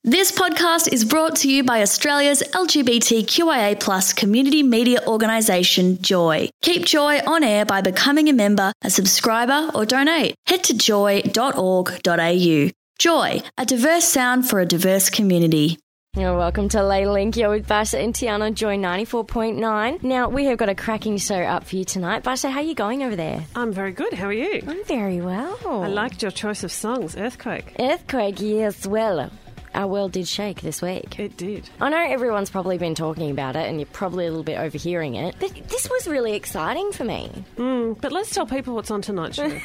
This podcast is brought to you by Australia's LGBTQIA+ community media organisation, Joy. Keep Joy on air by becoming a member, a subscriber or donate. Head to joy.org.au. Joy, a diverse sound for a diverse community. Welcome to Lay Link. You're with Basha and Tiana, Joy 94.9. Now, we have got a cracking show up for you tonight. Basha, how are you going over there? I'm very good. How are you? I'm very well. I liked your choice of songs, Earthquake. Earthquake, yes, well, our world did shake this week. It did. I know everyone's probably been talking about it and you're probably a little bit overhearing it, but this was really exciting for me. But let's tell people what's on tonight's show.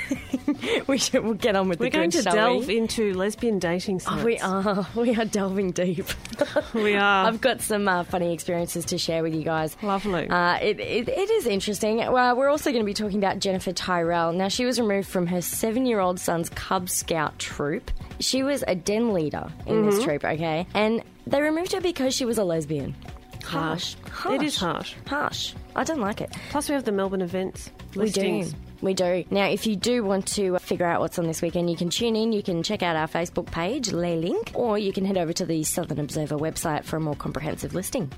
We'll get on with We're the going good, to delve into lesbian dating sites. Oh, we are delving deep. We are. I've got some funny experiences to share with you guys. Lovely. It is interesting. Well, we're also going to be talking about Jennifer Tyrell. Now, she was removed from her 7-year-old son's Cub Scout troop. She was a den leader in this troop, okay? And they removed her because she was a lesbian. Harsh. It is harsh. Harsh. I don't like it. Plus, we have the Melbourne events listings. We do. Now, if you do want to figure out what's on this weekend, you can tune in, you can check out our Facebook page, Lay Link, or you can head over to the Southern Observer website for a more comprehensive listing.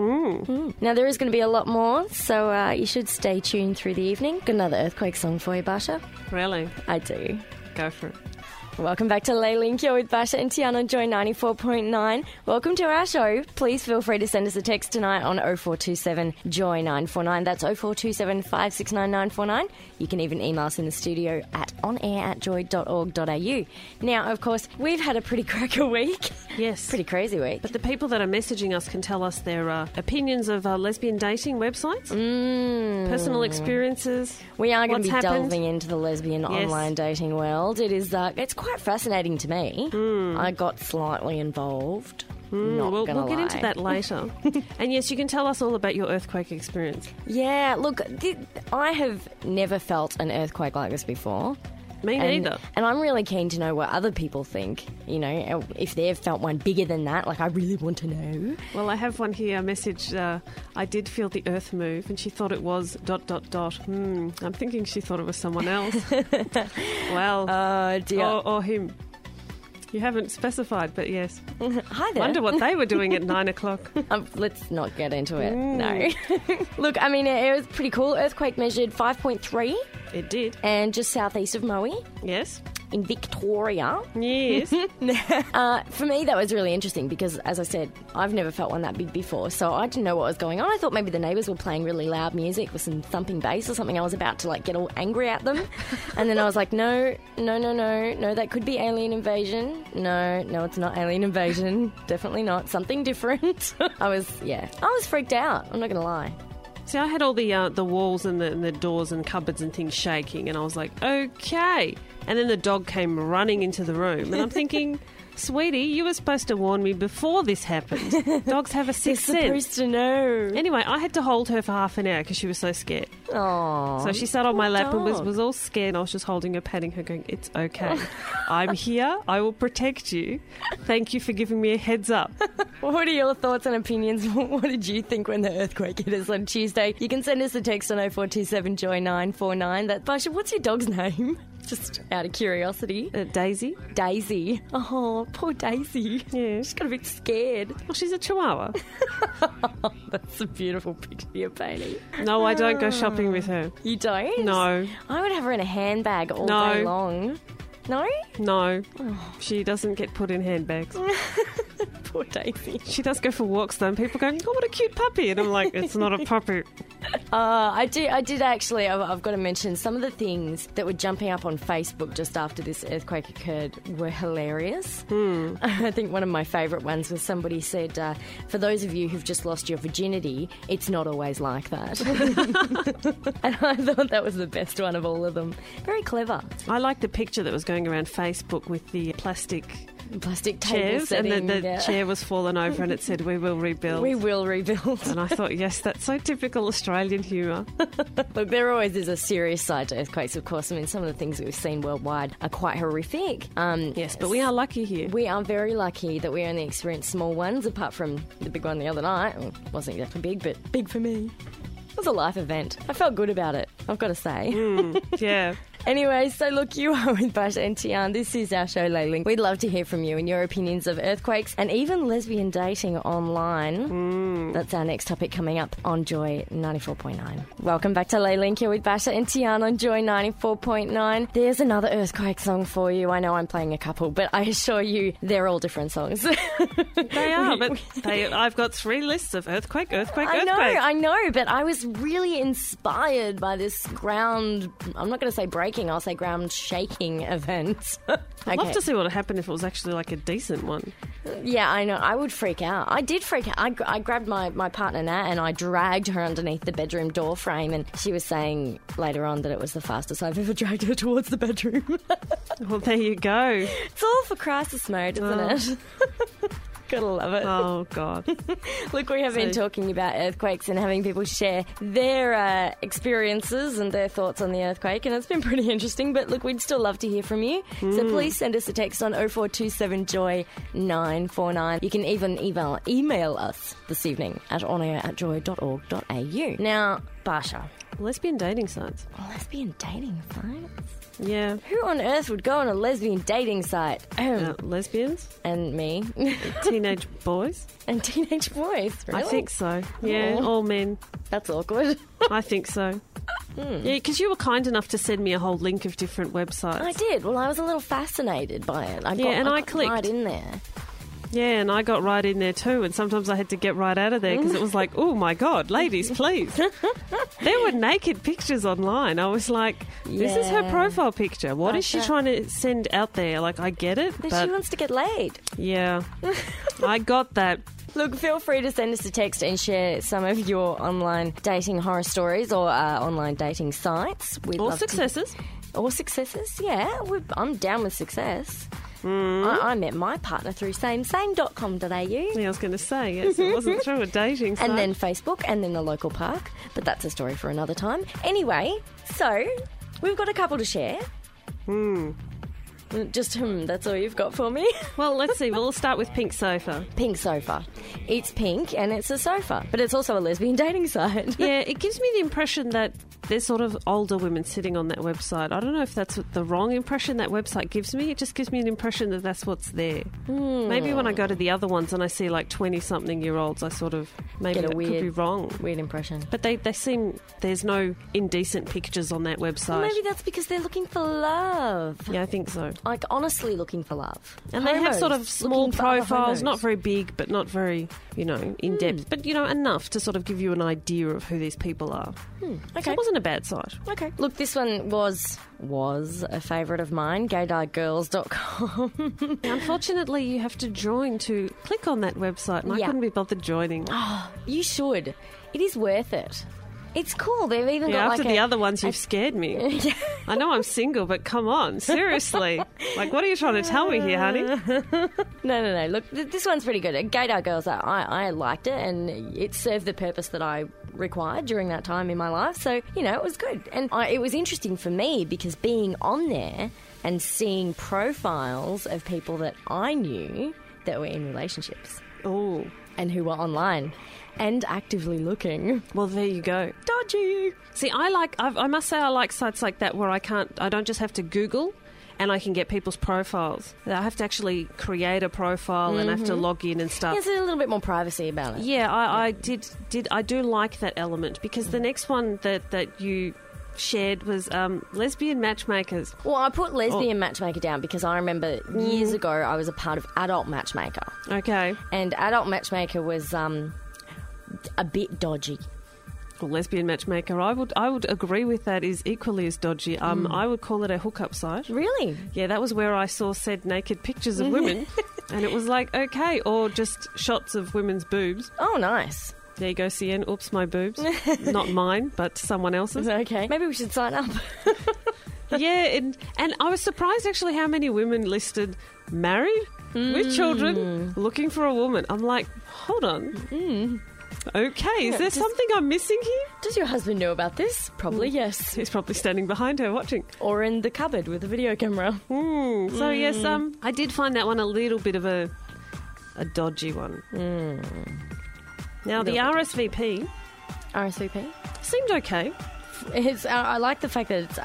Now, there is going to be a lot more, so you should stay tuned through the evening. Got another Earthquake song for you, Basha. Really? I do. Go for it. Welcome back to Lay Link. You're with Basha and Tiana, Joy 94.9. Welcome to our show. Please feel free to send us a text tonight on 0427 Joy 949. That's 0427 569 949. You can even email us in the studio at onair@joy.org.au. Now, of course, we've had a pretty cracker week. Yes. Pretty crazy week. But the people that are messaging us can tell us their opinions of lesbian dating websites, personal experiences. We are going to be happened. delving into the lesbian online dating world. It is it's quite fascinating to me. I got slightly involved. We'll get into that later. And yes, you can tell us all about your earthquake experience. Yeah, look, I have never felt an earthquake like this before. Me neither. And I'm really keen to know what other people think, you know, if they've felt one bigger than that. Like, I really want to know. Well, I have one here, a message. I did feel the earth move, and she thought it was ... I'm thinking she thought it was someone else. Well, dear. Or him. You haven't specified, but yes. Hi there. Wonder what they were doing at 9 o'clock. Let's not get into it. No. Look, I mean, it was pretty cool. Earthquake measured 5.3. It did. And just southeast of Maui. Yes. In Victoria. Yes. For me, that was really interesting because, as I said, I've never felt one that big before, so I didn't know what was going on. I thought maybe the neighbours were playing really loud music with some thumping bass or something. I was about to, get all angry at them. And then I was like, no, that could be alien invasion. No, it's not alien invasion. Definitely not. Something different. I was freaked out. I'm not going to lie. See, I had all the walls and the doors and cupboards and things shaking, and I was like, okay. And then the dog came running into the room, and I'm thinking, sweetie, you were supposed to warn me before this happened. Dogs have a sixth sense. They're supposed to know. Anyway, I had to hold her for half an hour because she was so scared. Aww. So she sat on my lap and was all scared, and I was just holding her, patting her, going, it's okay. I'm here. I will protect you. Thank you for giving me a heads up. What are your thoughts and opinions? What did you think when the earthquake hit us on Tuesday? You can send us a text on 0427 Joy 949. Basha, what's your dog's name? Just out of curiosity. Daisy. Daisy. Oh, poor Daisy. Yeah. She's got a bit scared. Well, she's a chihuahua. That's a beautiful picture you're painting. No, I don't go shopping with her. You don't? No. I would have her in a handbag all day long. No? No. She doesn't get put in handbags. Poor Daisy. She does go for walks, though, and people go, oh, what a cute puppy. And I'm like, it's not a puppy. I did actually. I've got to mention some of the things that were jumping up on Facebook just after this earthquake occurred were hilarious. I think one of my favourite ones was somebody said, for those of you who've just lost your virginity, it's not always like that. And I thought that was the best one of all of them. Very clever. I like the picture that was going around Facebook with the plastic table chairs, setting, and the chair was fallen over and it said, we will rebuild. We will rebuild. And I thought, yes, that's so typical Australian humour. Look, there always is a serious side to earthquakes, of course. I mean, some of the things that we've seen worldwide are quite horrific. Yes, but we are lucky here. We are very lucky that we only experienced small ones, apart from the big one the other night. Well, it wasn't exactly big, but big for me. It was a life event. I felt good about it, I've got to say. Yeah. Anyway, so look, you are with Basha and Tian. This is our show, Layling. We'd love to hear from you and your opinions of earthquakes and even lesbian dating online. That's our next topic coming up on Joy 94.9. Welcome back to Layling here with Basha and Tian on Joy 94.9. There's another earthquake song for you. I know I'm playing a couple, but I assure you they're all different songs. They are, but I've got 3 lists of earthquake. I know, but I was really inspired by this ground, I'm not going to say breaking, I'll say ground shaking event. I'd love to see what would happen if it was actually like a decent one. Yeah, I know. I would freak out. I did freak out. I grabbed my partner Nat and I dragged her underneath the bedroom door frame, and she was saying later on that it was the fastest I've ever dragged her towards the bedroom. Well, there you go. It's all for crisis mode, isn't it? Gotta love it. Oh, God. Look, we have been talking about earthquakes and having people share their experiences and their thoughts on the earthquake, and it's been pretty interesting. But look, we'd still love to hear from you. So please send us a text on 0427 Joy 949. You can even email us this evening at onair@joy.org.au. Now, Basha. Lesbian dating sites. Lesbian dating sites? Yeah. Who on earth would go on a lesbian dating site? Lesbians? And me. Teenage boys? And teenage boys, really? I think so. Yeah, all men. That's awkward. I think so. Yeah, because you were kind enough to send me a whole link of different websites. I did. Well, I was a little fascinated by it. I clicked right in there. Yeah, and I got right in there too, and sometimes I had to get right out of there because it was like, oh my God, ladies, please. There were naked pictures online. I was like, this is her profile picture. What is she trying to send out there? Like, I get it, but but she wants to get laid. Yeah, I got that. Look, feel free to send us a text and share some of your online dating horror stories or online dating sites. Or successes. Or successes, yeah. I'm down with success. I met my partner through samesame.com.au. Yeah, I was going to say, yes, it wasn't through a dating site. And then Facebook and then the local park. But that's a story for another time. Anyway, so we've got a couple to share. Just that's all you've got for me? Well, let's see. We'll start with Pink Sofa. Pink Sofa. It's pink and it's a sofa, but it's also a lesbian dating site. Yeah, it gives me the impression that there's sort of older women sitting on that website. I don't know if that's the wrong impression that website gives me. It just gives me an impression that that's what's there. Maybe when I go to the other ones and I see like 20-something-year-olds, I sort of maybe get a could be wrong. Weird impression. But they seem there's no indecent pictures on that website. Well, maybe that's because they're looking for love. Yeah, I think so. Like, honestly looking for love. And they have sort of small profiles, not very big, but not very, in depth. But, enough to sort of give you an idea of who these people are. Okay. So it wasn't a bad site. Okay. Look, this one was a favourite of mine, gaydieGirls.com. Unfortunately, you have to join to click on that website, and I couldn't be bothered joining. Oh, you should. It is worth it. It's cool. They've even got after the other ones, you've scared me. I know I'm single, but come on, seriously. Like, what are you trying to tell me here, honey? No. Look, this one's pretty good. Gaydar Girls, I liked it, and it served the purpose that I required during that time in my life. So, it was good. And it was interesting for me because being on there and seeing profiles of people that I knew that were in relationships. Oh. And who were online. And actively looking. Well, there you go. Dodgy. See, I must say I like sites like that where I don't just have to Google and I can get people's profiles. I have to actually create a profile and I have to log in and stuff. There's a little bit more privacy about it. Yeah, I do like that element because the next one that you shared was lesbian matchmakers. Well, I put lesbian matchmaker down because I remember years ago I was a part of adult matchmaker. Okay. And adult matchmaker was a bit dodgy. Well, lesbian matchmaker, I would agree with that, is equally as dodgy. I would call it a hookup site. Really? Yeah, that was where I saw said naked pictures of women, and it was like, okay, or just shots of women's boobs. Oh, nice. There you go, CN. Oops, my boobs. Not mine, but someone else's. Okay. Maybe we should sign up. Yeah, and I was surprised actually how many women listed married, with children, looking for a woman. I'm like, hold on. Okay, is there something I'm missing here? Does your husband know about this? Probably yes. He's probably standing behind her watching. Or in the cupboard with a video camera. So yes, I did find that one a little bit of a dodgy one. Now the RSVP RSVP? seemed okay. I like the fact that it's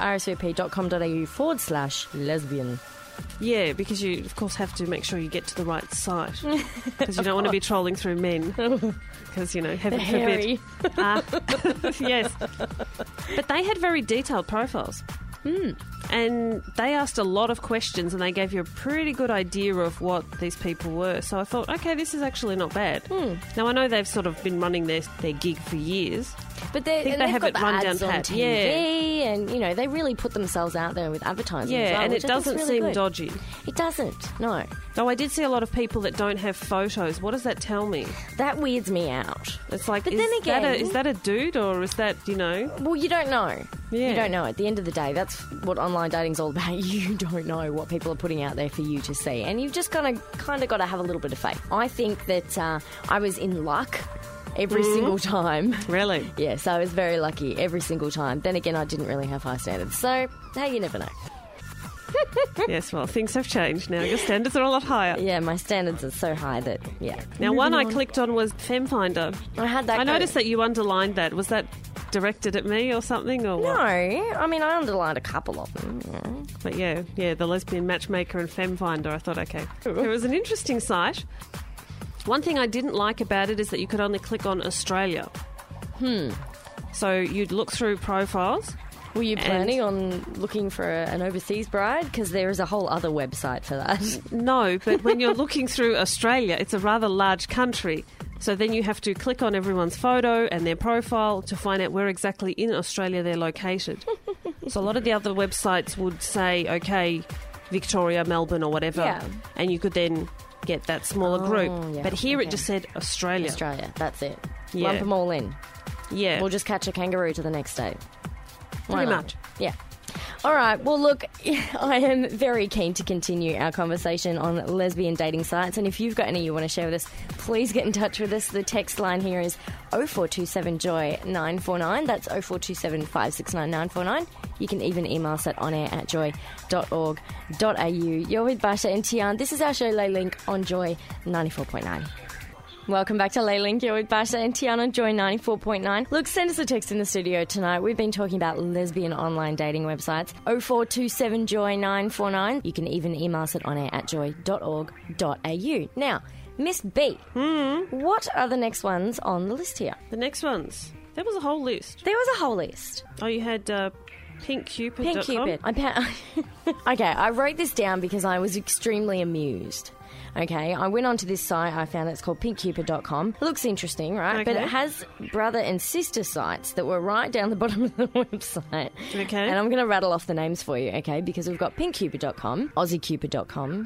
rsvp.com.au/lesbian. Yeah, because you, of course, have to make sure you get to the right site. Because you don't want to be trolling through men. Because, heaven forbid. Yes. But they had very detailed profiles. And they asked a lot of questions and they gave you a pretty good idea of what these people were. So I thought, okay, this is actually not bad. Now, I know they've sort of been running their gig for years. But they have got it the run ads down on pat. TV, Yeah. and they really put themselves out there with advertising. Yeah, as well, and which it I think's doesn't really seem good. dodgy. It doesn't. No, Though I did see a lot of people that don't have photos. What does that tell me? that weirds me out. It's like, But is, then again- is that a dude or is that, Well, you don't know. Yeah. You don't know. At the end of the day, that's what online dating's all about. You don't know what people are putting out there for you to see, and you've just kind of got to have a little bit of faith. I think that I was in luck every single time. Really? Yes, I was very lucky every single time. Then again, I didn't really have high standards, so hey, you never know. Yes, well, things have changed now. Your standards are a lot higher. Yeah, my standards are so high that Now, one I clicked on was FemFinder. I had that. I go. noticed that you underlined that. Was that directed at me or something? Or No, what? I mean I underlined a couple of them. But yeah, the lesbian matchmaker and FemFinder. I thought, okay. It was an interesting site. One thing I didn't like about it is that you could only click on Australia. So you'd look through profiles. Were you planning on looking for an overseas bride? Because there is a whole other website for that. No, but when you're looking through Australia, it's a rather large country. So then you have to click on everyone's photo and their profile to find out where exactly in Australia they're located. So a lot of the other websites would say, okay, Victoria, Melbourne or whatever. Yeah. And you could then get that smaller group. yeah, But here okay. it just said Australia. Australia, that's it. Yeah. Lump them all in. Yeah. We'll just catch a kangaroo to the next day. Why Pretty not? much. Yeah. All right. Well, look, I am very keen to continue our conversation on lesbian dating sites. And if you've got any you want to share with us, please get in touch with us. The text line here is 0427-JOY-949. That's 0427-569-949. You can even email us at onair@joy.org.au. You're with Basha and Tian. This is our show, Lay Link, on Joy 94.9. Welcome back to Lay Link. You're with Basha and Tiana on Joy 94.9. Look, send us a text in the studio tonight. We've been talking about lesbian online dating websites. 0427-JOY-949. You can even email us at onair@joy.org.au. Now, Miss B, what are the next ones on the list here? The next ones. There was a whole list. There was a whole list. Oh, you had pinkcupid.com? Pink Cupid. Okay, I wrote this down because I was extremely amused. Okay, I went onto this site, I found it's called pinkcupid.com. It looks interesting, right? But Okay. it has brother and sister sites that were right down the bottom of the website. Okay. And I'm going to rattle off the names for you, okay? Because we've got pinkcupid.com, aussiecupid.com,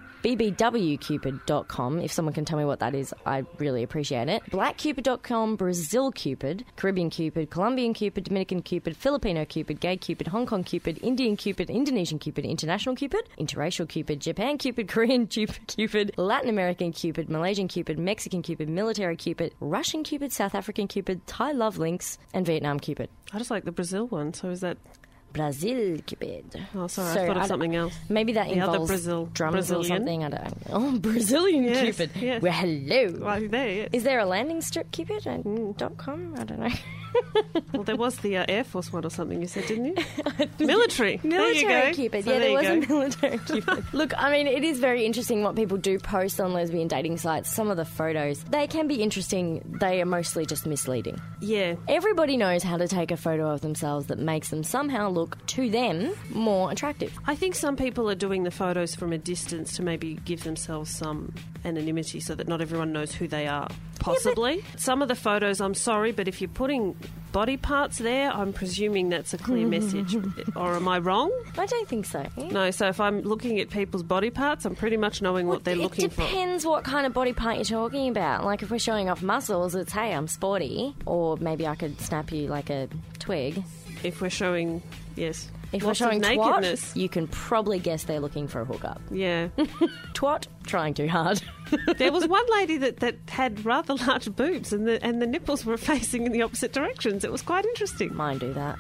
bbwcupid.com. If someone can tell me what that is, I really appreciate it. blackcupid.com, Brazil Cupid, Caribbean Cupid, Colombian Cupid, Dominican Cupid, Filipino Cupid, Gay Cupid, Hong Kong Cupid, Indian Cupid, Indonesian Cupid, International Cupid, Interracial Cupid, Japan Cupid, Korean Cupid, Latin American Cupid, Malaysian Cupid, Mexican Cupid, Military Cupid, Russian Cupid, South African Cupid, Thai Love Links, and Vietnam Cupid. I just like the Brazil one. So is that... Brazil Cupid. Oh, sorry, So I thought of don't- something else. Maybe that The other involves drums Brazilian. or something. I don't know. Oh, Brazilian Yes, Cupid. yes. Well, hello. Well, there, yes. Is there a landing strip Cupid.com? I don't know. Well, there was the Air Force one or something you said, didn't you? Military. There you Military go. Cupid. So Yeah, there was you a go. military Cupid. Look, I mean, it is very interesting what people do post on lesbian dating sites. Some of the photos, they can be interesting. They are mostly just misleading. Yeah. Everybody knows how to take a photo of themselves that makes them somehow look, to them, more attractive. I think some people are doing the photos from a distance to maybe give themselves some anonymity so that not everyone knows who they are. Possibly. Some of the photos, I'm sorry, but if you're putting body parts there, I'm presuming that's a clear message. Or am I wrong? I don't think so. No, so if I'm looking at people's body parts, I'm pretty much knowing what they're looking for. It depends what kind of body part you're talking about. Like, if we're showing off muscles, it's, hey, I'm sporty. Or maybe I could snap you like a twig. If we're showing, yes, If lots we're showing of nakedness. twat, you can probably guess they're looking for a hookup. Yeah. Twat, trying too hard. There was one lady that had rather large boobs and the nipples were facing in the opposite directions. It was quite interesting. Mine do that.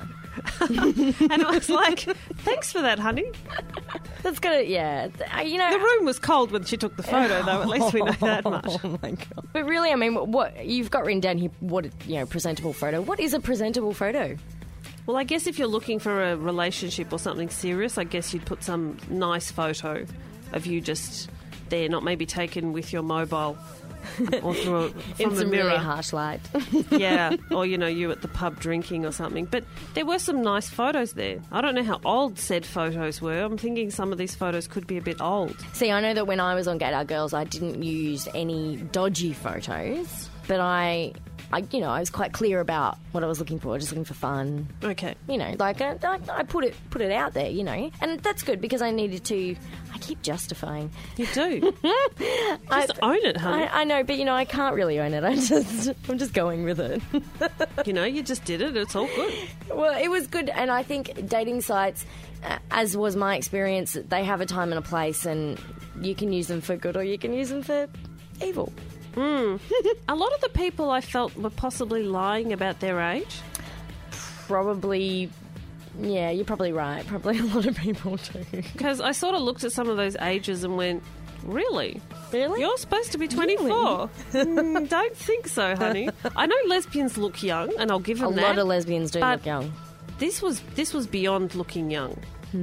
And I was like, thanks for that, honey. That's good, yeah. You know... The room was cold when she took the photo, though. At least we know that much. Oh my god! But really, I mean, what you've got written down here? What presentable photo? What is a presentable photo? Well, I guess if you're looking for a relationship or something serious, I guess you'd put some nice photo of you just there, not maybe taken with your mobile or from In the some mirror. really harsh light. Yeah, or, you at the pub drinking or something. But there were some nice photos there. I don't know how old said photos were. I'm thinking some of these photos could be a bit old. See, I know that when I was on Gaydar Girls, I didn't use any dodgy photos, but I was quite clear about what I was looking for. Just looking for fun. Okay. I put it out there, and that's good because I needed to. I keep justifying. You do. Just own it, honey. I know, but I can't really own it. I'm just going with it. You just did it. It's all good. Well, it was good, and I think dating sites, as was my experience, they have a time and a place, and you can use them for good or you can use them for evil. A lot of the people I felt were possibly lying about their age. Probably, yeah, you're probably right. Probably a lot of people do. Because I sort of looked at some of those ages and went, really? Really? You're supposed to be 24. Don't think so, honey. I know lesbians look young, and I'll give them A lot of lesbians do but look young. This was beyond looking young.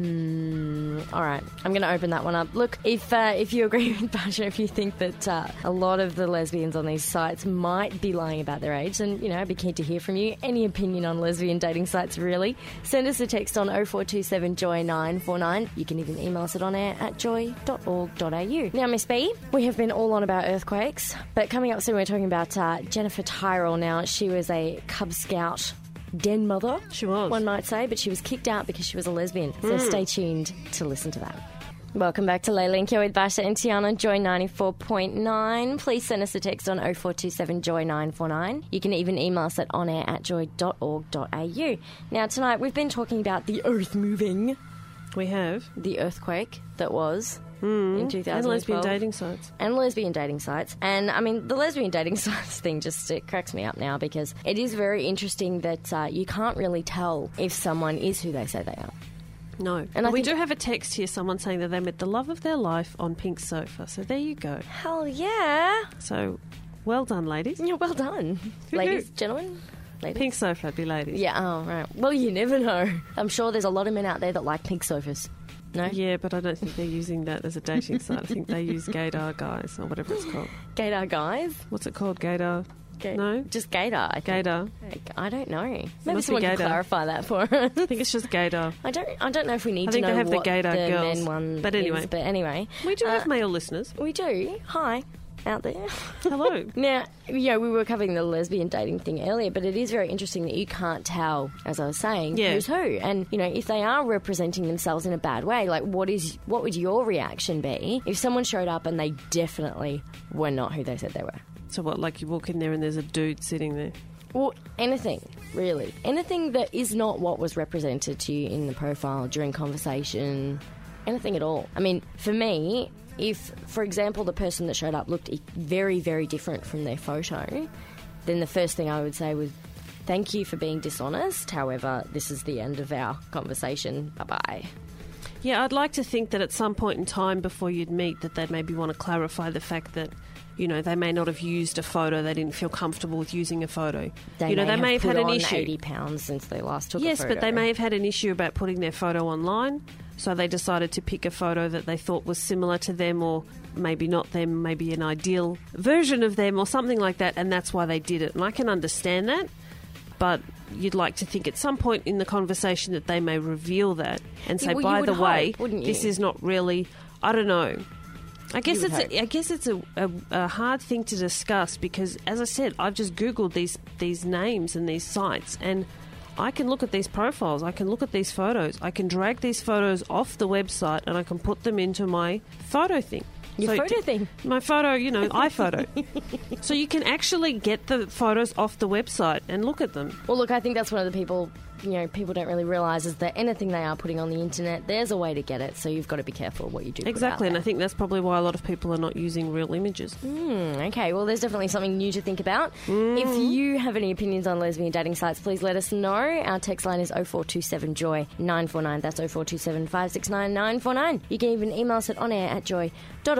All right, I'm going to open that one up. Look, if you agree with Basha, if you think that a lot of the lesbians on these sites might be lying about their age, then, I'd be keen to hear from you. Any opinion on lesbian dating sites, really? Send us a text on 0427 Joy 949. You can even email us at onair@joy.org.au. Now, Miss B, we have been all on about earthquakes, but coming up soon we're talking about Jennifer Tyrell. Now, she was a Cub Scout den mother, She was. one might say, but she was kicked out because she was a lesbian. So stay tuned to listen to that. Welcome back to Leyland here with Basha and Tiana, Joy 94.9. Please send us a text on 0427 Joy 949. You can even email us at onair@joy.org.au. Now, tonight we've been talking about the earth moving, We have. the earthquake that was in 2012. And lesbian dating sites. And lesbian dating sites. And, the lesbian dating sites thing it cracks me up now because it is very interesting that you can't really tell if someone is who they say they are. No. And I we think- do have a text here, someone saying that they met the love of their life on Pink Sofa. So there you go. Hell yeah. So well done, ladies. Yeah, well done. Who Ladies, knew? gentlemen. Ladies. Pink Sofa would be ladies. Yeah, oh, right. Well, you never know. I'm sure there's a lot of men out there that like pink sofas. No? Yeah, but I don't think they're using that as a dating site. I think they use Gaydar Guys or whatever it's called. Gaydar guys? What's it called? Gaydar? No? Just gaydar. I think. Gaydar. I don't know. Maybe Must be someone can gaydar. clarify that for us. I think it's just Gaydar. I don't know if we need I to think know they have the what Gaydar the girls. men one But anyway. is, but anyway. We do have male listeners. We do. Hi, out there. Hello. Now, we were covering the lesbian dating thing earlier, but it is very interesting that you can't tell, as I was saying, Yeah. who's who. And, if they are representing themselves in a bad way, like what would your reaction be if someone showed up and they definitely were not who they said they were? So what, like you walk in there and there's a dude sitting there? Well, anything, really. Anything that is not what was represented to you in the profile during conversation, anything at all. For me, if, for example, the person that showed up looked very, very different from their photo, then the first thing I would say was, thank you for being dishonest. However, this is the end of our conversation. Bye-bye. Yeah, I'd like to think that at some point in time before you'd meet that they'd maybe want to clarify the fact that, they may not have used a photo. They didn't feel comfortable with using a photo. They may have had an on issue. 80 pounds since they last took a Yes, photo. but they may have had an issue about putting their photo online, so they decided to pick a photo that they thought was similar to them, or maybe not them, maybe an ideal version of them or something like that, and that's why they did it. And I can understand that, but you'd like to think at some point in the conversation that they may reveal that and say, well, you by would the way, hope, wouldn't you? this is not really, I don't know. I guess would it's a hard thing to discuss because, as I said, I've just Googled these names and these sites, and I can look at these profiles, I can look at these photos, I can drag these photos off the website and I can put them into my photo thing. Your photo thing? My photo, iPhoto. So you can actually get the photos off the website and look at them. Well, look, I think that's one of the people don't really realise is that anything they are putting on the internet, there's a way to get it, so you've got to be careful what you do. Exactly, and put I think that's probably why a lot of people are not using real images. Okay, well, there's definitely something new to think about. If you have any opinions on lesbian dating sites, please let us know. Our text line is 0427 Joy 949. That's 0427 569 949. You can even email us at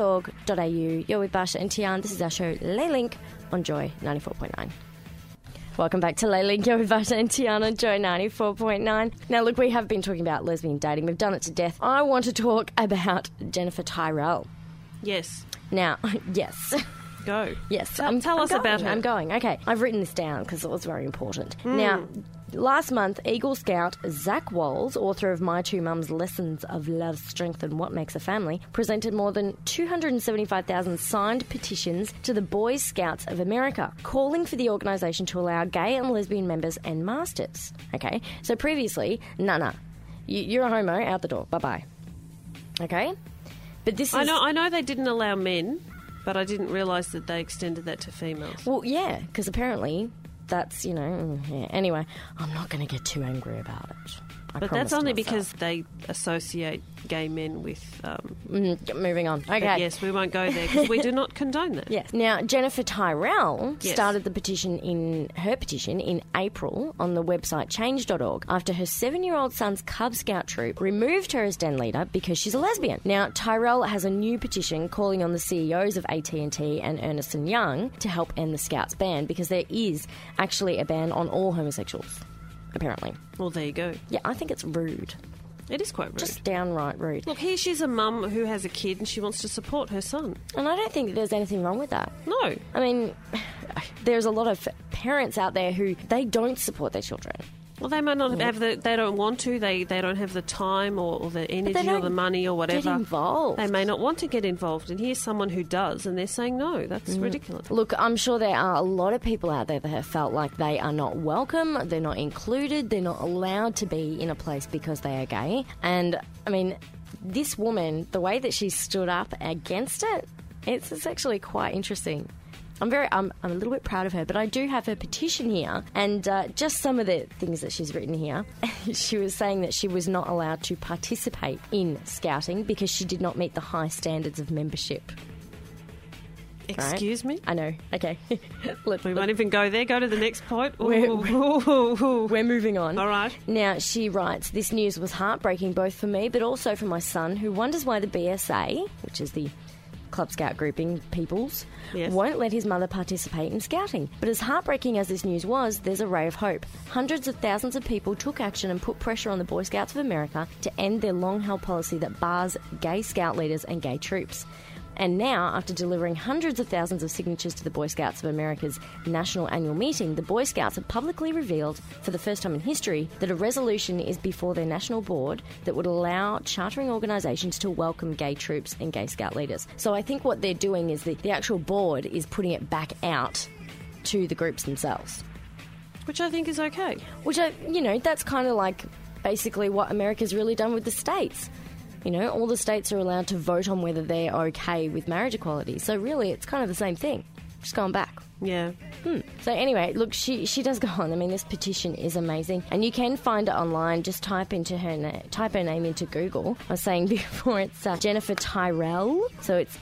onair@joy.org.au. You're with Basha and Tian. This is our show, Ley Link, on Joy 94.9. Welcome back to Leyland, with Basha and Tiana, Joy 94.9. Now, look, we have been talking about lesbian dating. We've done it to death. I want to talk about Jennifer Tyrell. Yes. Now, yes. Go. Yes. Tell us about her. I'm going. Okay. I've written this down because it was very important. Now, last month, Eagle Scout Zach Walls, author of My Two Mums Lessons of Love, Strength and What Makes a Family, presented more than 275,000 signed petitions to the Boy Scouts of America, calling for the organisation to allow gay and lesbian members and masters. Okay? So previously, nah. You're a homo, out the door. Bye-bye. Okay? But this is... I know they didn't allow men, but I didn't realise that they extended that to females. Well, yeah, because apparently that's, yeah. Anyway, I'm not going to get too angry about it. But that's only because they associate gay men with... moving on. Okay. But yes, we won't go there because we do not condone that. Yes. Now, Jennifer Tyrell started her petition in April on the website change.org after her 7-year-old son's Cub Scout troop removed her as den leader because she's a lesbian. Now, Tyrell has a new petition calling on the CEOs of AT&T and Ernst & Young to help end the Scouts ban because there is actually a ban on all homosexuals. Apparently. Well, there you go. Yeah, I think it's rude. It is quite rude. Just downright rude. Look, here she's a mum who has a kid and she wants to support her son. And I don't think there's anything wrong with that. No. I mean, there's a lot of parents out there who they don't support their children. Well, they might not have they don't want to, they don't have the time or the energy or the money or whatever. Get involved. They may not want to get involved. And here's someone who does, and they're saying no, that's ridiculous. Look, I'm sure there are a lot of people out there that have felt like they are not welcome, they're not included, they're not allowed to be in a place because they are gay. And, I mean, this woman, the way that she stood up against it, it's actually quite interesting. I'm a little bit proud of her, but I do have her petition here, and just some of the things that she's written here. She was saying that she was not allowed to participate in Scouting because she did not meet the high standards of membership. Excuse me? I know. Okay. We won't even go there. Go to the next point. We're moving on. All right. Now, she writes, this news was heartbreaking both for me but also for my son, who wonders why the BSA, which is the Club Scout grouping peoples, won't let his mother participate in Scouting. But as heartbreaking as this news was, there's a ray of hope. Hundreds of thousands of people took action and put pressure on the Boy Scouts of America to end their long-held policy that bars gay Scout leaders and gay troops. And now, after delivering hundreds of thousands of signatures to the Boy Scouts of America's national annual meeting, the Boy Scouts have publicly revealed, for the first time in history, that a resolution is before their national board that would allow chartering organisations to welcome gay troops and gay Scout leaders. So I think what they're doing is the actual board is putting it back out to the groups themselves. Which I think is okay. Which, that's kind of like basically what America's really done with the states. All the states are allowed to vote on whether they're okay with marriage equality. So really, it's kind of the same thing, just going back. Yeah. So anyway, look, she does go on. I mean, this petition is amazing, and you can find it online. Just type her name into Google. I was saying before, it's Jennifer Tyrell, so it's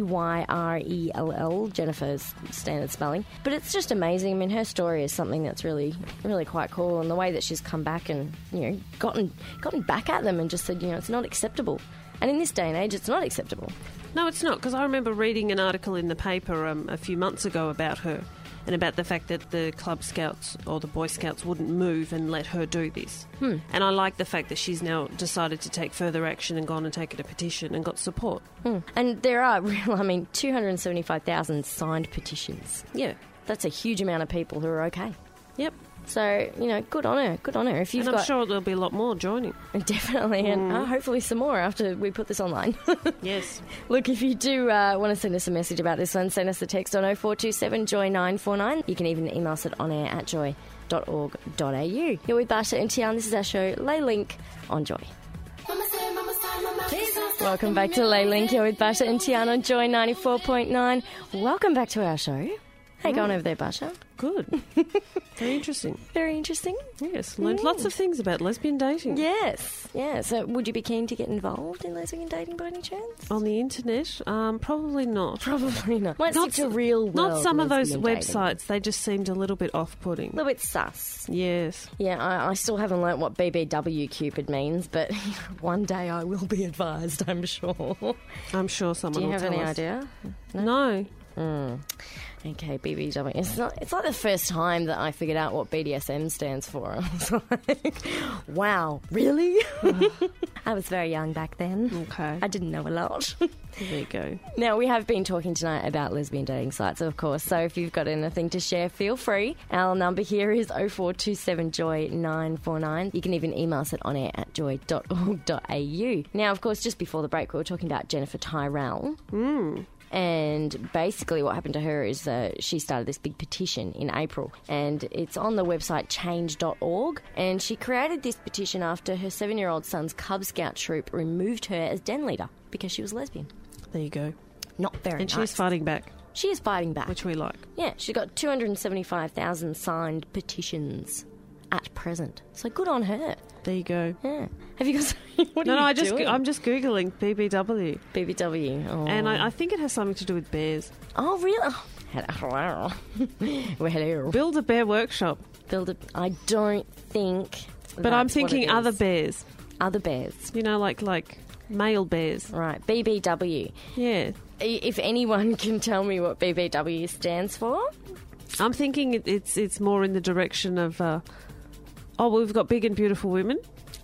Tyrell, Jennifer's standard spelling. But it's just amazing. I mean, her story is something that's really, really quite cool, and the way that she's come back and gotten back at them and just said, it's not acceptable. And in this day and age, it's not acceptable. No, it's not, because I remember reading an article in the paper a few months ago about her and about the fact that the Club Scouts or the Boy Scouts wouldn't move and let her do this. And I like the fact that she's now decided to take further action and gone and taken a petition and got support. And there are, 275,000 signed petitions. Yeah. That's a huge amount of people who are okay. Yep. So, good on her. Good on her. And I'm sure there'll be a lot more joining. Definitely, and hopefully some more after we put this online. Yes. Look, if you do want to send us a message about this one, send us a text on 0427 Joy 949. You can even email us at onair@joy.org.au. You're with Basha and Tian. This is our show, Lay Link on Joy. Welcome back to Lay Link. You're with Basha and Tian on Joy 94.9. Welcome back to our show. How you going over there, Basha? Good. Very interesting. Very interesting. Yes, learned lots of things about lesbian dating. Yes, yeah. So would you be keen to get involved in lesbian dating by any chance? On the internet? Probably not. Probably not. Might stick to real world. Not some of those lesbian websites. dating. They just seemed a little bit off-putting. A little bit sus. Yes. Yeah, I still haven't learnt what BBW Cupid means, but one day I will be advised, I'm sure. I'm sure someone will tell us. Do you have any idea? No. Okay, BBW. It's like the first time that I figured out what BDSM stands for. I was like, wow, really? I was very young back then. Okay. I didn't know a lot. There you go. Now, we have been talking tonight about lesbian dating sites, of course, so if you've got anything to share, feel free. Our number here is 0427joy949. You can even email us at onair@joy.org.au. Now, of course, just before the break, we were talking about Jennifer Tyrell. And basically what happened to her is she started this big petition in April, and it's on the website change.org, and she created this petition after her 7-year-old son's Cub Scout troop removed her as den leader because she was lesbian. There you go. Not very And nice. she's fighting back, She is fighting back. which we like. Yeah, she got 275,000 signed petitions at present. So good on her. There you go. Yeah. Have you got something? What are you doing? I'm just Googling BBW. BBW. Oh. And I think it has something to do with bears. Oh, really? Oh, hello. Well, hello. Build a bear workshop. I don't think. But I'm that's what thinking it other is. bears. Other bears. You know, like male bears. Right. BBW. Yeah. If anyone can tell me what BBW stands for. I'm thinking it's more in the direction of, we've got big and beautiful women.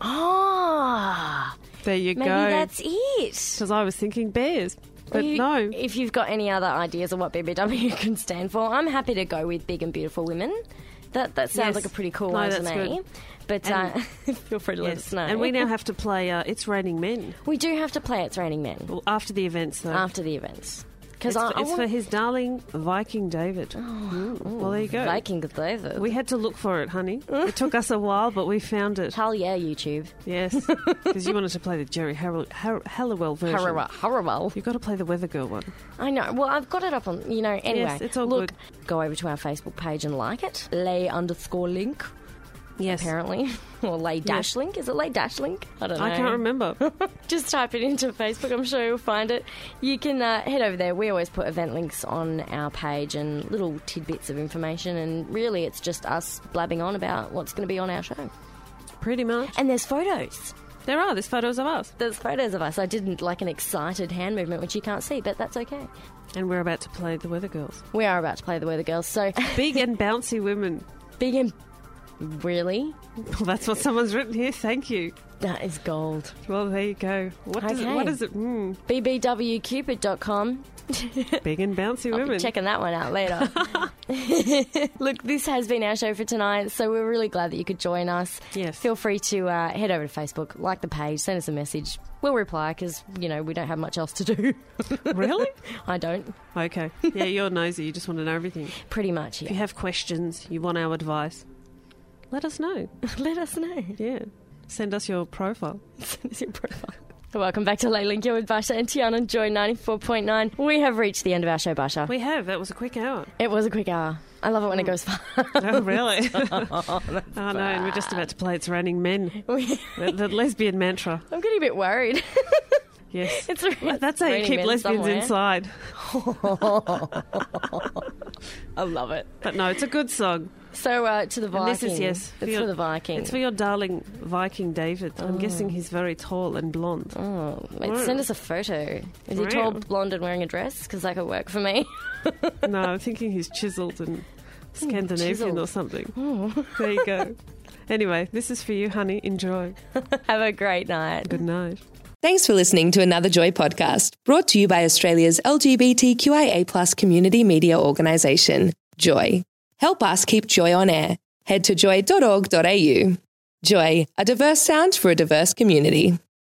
Ah. There you Maybe go. that's it. Because I was thinking bears. But You- no. If you've got any other ideas of what BBW can stand for, I'm happy to go with big and beautiful women. That sounds Yes. like a pretty cool No, one that's to me. good. But And- feel free to let us know. And we now have to play It's Raining Men. We do have to play It's Raining Men Well, after the events, though. after the events. Because It's for his darling Viking David. Well, there you go. Viking David. We had to look for it, honey. It took us a while, but we found it. Hell yeah, YouTube. Yes, because you wanted to play the Jerry Halliwell version. Horrible. You've got to play the Weather Girl one. I know. Well, I've got it up on, anyway. Yes, it's all look, good. Go over to our Facebook page and like it. Lay_link, Yes. apparently. Or lay-link. Is it lay-link? I don't know. I can't remember. Just type it into Facebook. I'm sure you'll find it. You can head over there. We always put event links on our page and little tidbits of information. And really, it's just us blabbing on about what's going to be on our show. Pretty much. And there's photos. There's photos of us. There's photos of us. I didn't like an excited hand movement, which you can't see, but that's okay. And we're about to play the Weather Girls. We are about to play the Weather Girls. So Big and bouncy women. big and... Really? Well, that's what someone's written here. Thank you. That is gold. Well, there you go. What Okay. is it? bbwcupid.com. Big and bouncy I'll be women. checking that one out later. Look, this has been our show for tonight, so we're really glad that you could join us. Yes. Feel free to head over to Facebook, like the page, send us a message. We'll reply because, we don't have much else to do. Really? I don't. Okay. Yeah, you're nosy. You just want to know everything. Pretty much, If yeah. you have questions, you want our advice, let us know. Let us know. Yeah. Send us your profile. Send us your profile. Welcome back to Lay Link. You're with Basha and Tiana on Joy 94.9. We have reached the end of our show, Basha. We have. That was a quick hour. It was a quick hour. I love it when it goes fast. Oh, really? Oh, no. And we're just about to play It's Raining Men. The lesbian mantra. I'm getting a bit worried. Yes. That's how you keep lesbians inside. I love it. But no, it's a good song. So to the And Vikings. this is, yes. It's for the Viking. It's for your darling Viking David. I'm guessing he's very tall and blonde. Oh, mate, send us a photo. Is he tall, blonde, and wearing a dress? Because that could work for me. No, I'm thinking he's chiseled and Scandinavian chiseled. or something. There you go. Anyway, this is for you, honey. Enjoy. Have a great night. Good night. Thanks for listening to another Joy podcast, brought to you by Australia's LGBTQIA+ community media organisation, Joy. Help us keep Joy on air. Head to joy.org.au. Joy, a diverse sound for a diverse community.